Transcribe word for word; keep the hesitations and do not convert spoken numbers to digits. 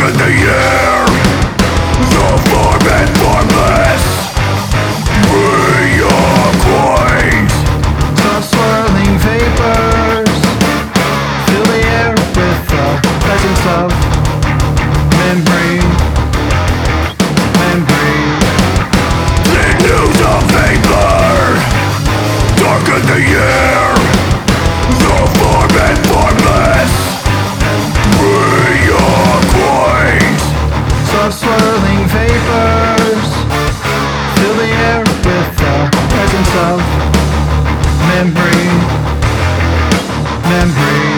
Darken the air, the form and formless reacquaint. Soft swirling vapors fill the air with the presence of memory, memory. Sinews of vapor, darken the air, the form and formless reacquaint. Soft swirling vapors fill the air with the presence of memory, memory.